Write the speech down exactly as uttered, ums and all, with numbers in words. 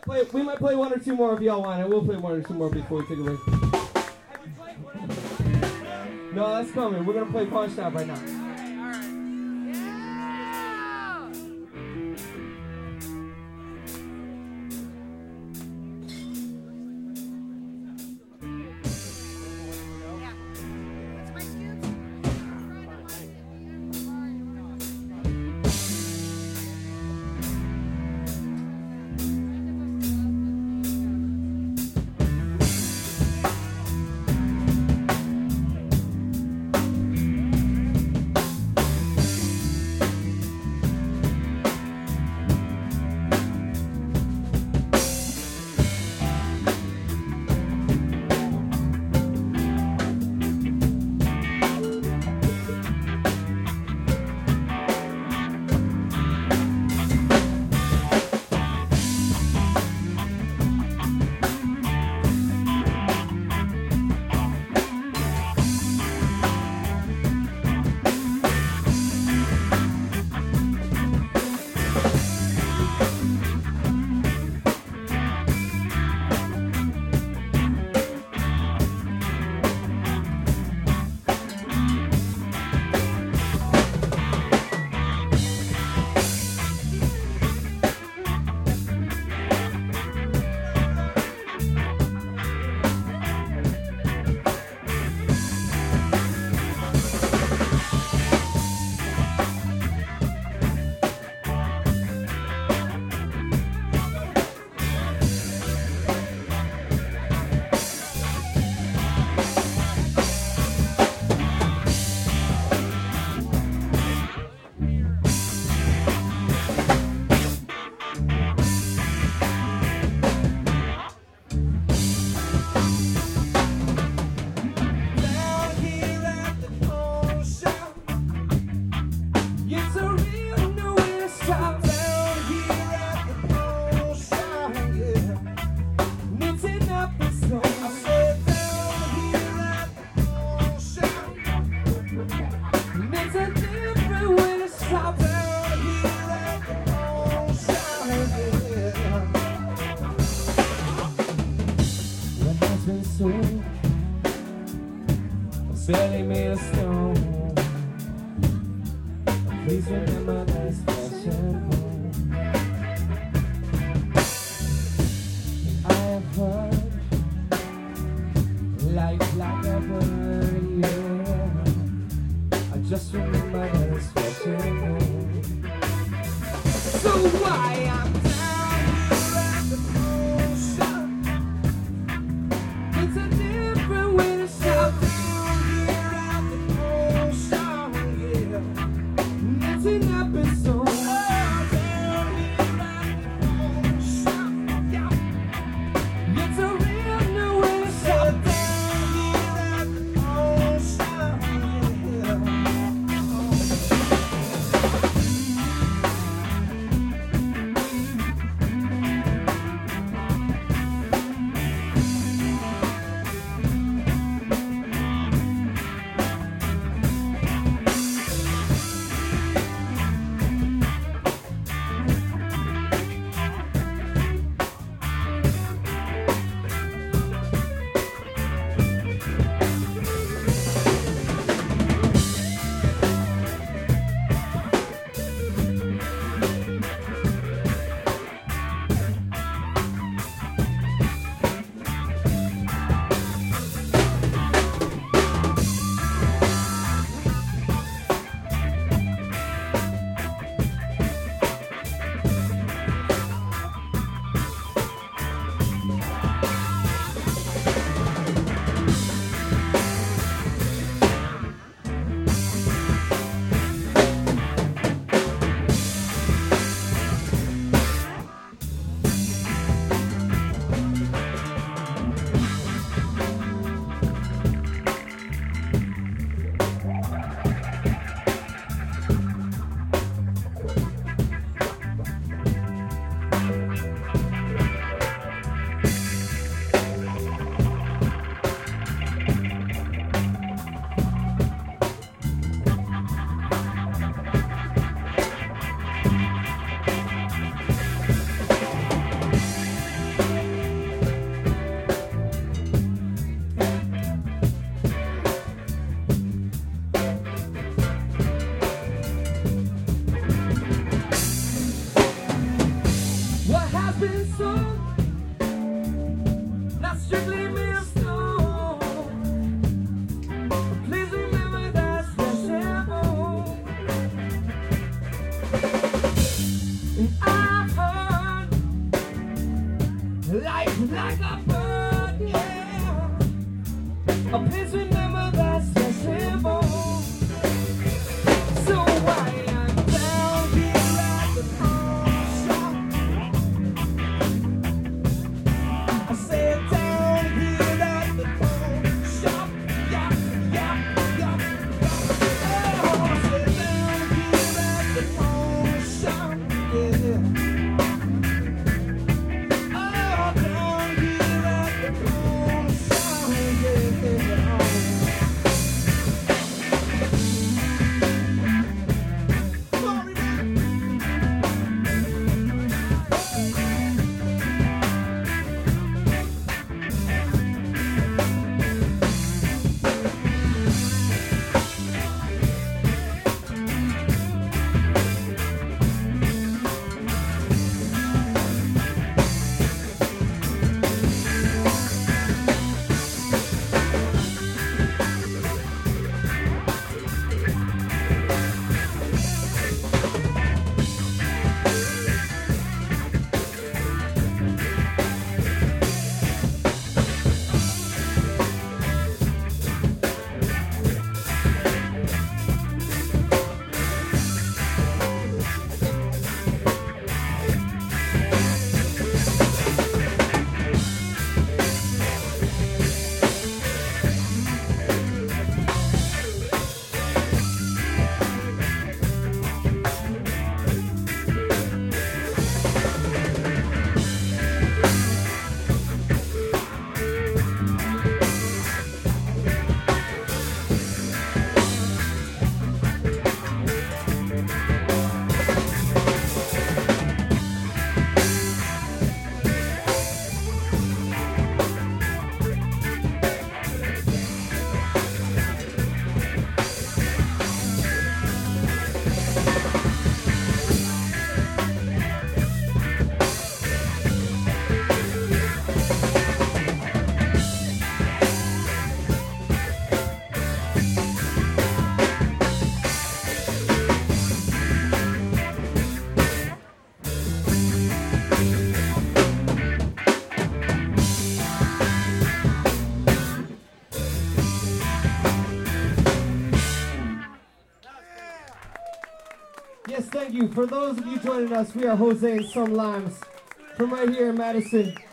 might play. We might play one or two more if y'all want. I will play one or two more before we take a break. No, that's coming. We're gonna play Pawn Shop right now. Barely made a stone. Please remember this fashion home. I have heard life like a bird, yeah. I just remember this fashion home. So why I'm down here at the pawn shop? It's a different way to shop. has been sold, not strictly millstone. Please remember that's flesh and bone. And I've heard life like a bird, yeah. Oh, please remember that's flesh and bone. So why I'm down here at the pawn shop, I said down here at the pawn shop, yeah, yeah, yeah, yeah. Oh, I said down here at the pawn shop, yeah. Oh, down here at the pawn shop, yeah, yeah. Yes, thank you. For those of you joining us, we are Jose and Some Limes from right here in Madison.